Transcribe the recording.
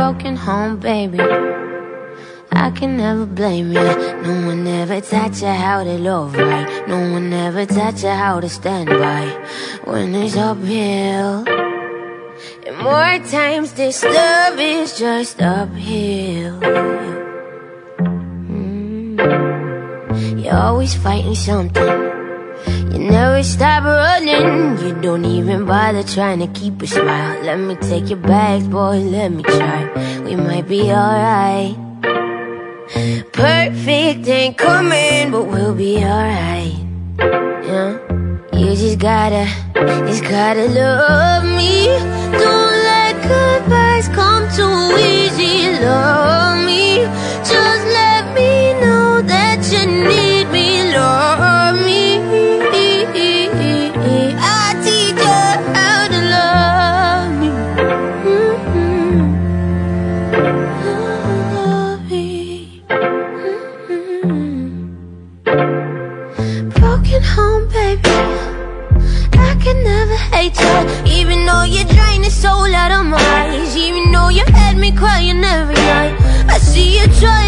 broken home, baby. I can never blame you. No one ever taught you how to love right. No one ever taught you how to stand by when it's uphill. And more times this love is just uphill. You're always fighting something. You never stop running. You don't even bother trying to keep a smile. Let me take your bags, boy, let me try. We might be alright. Perfect ain't coming, but we'll be alright. Yeah? You just gotta love me. Don't let goodbyes come too easy. Love me. Just let me know that you need me. Love me. I'll teach you how to love me. Love me. Broken home, baby. I can never hate you, even though you drain the soul out of my eyes. Even though you had me crying every night. I see you try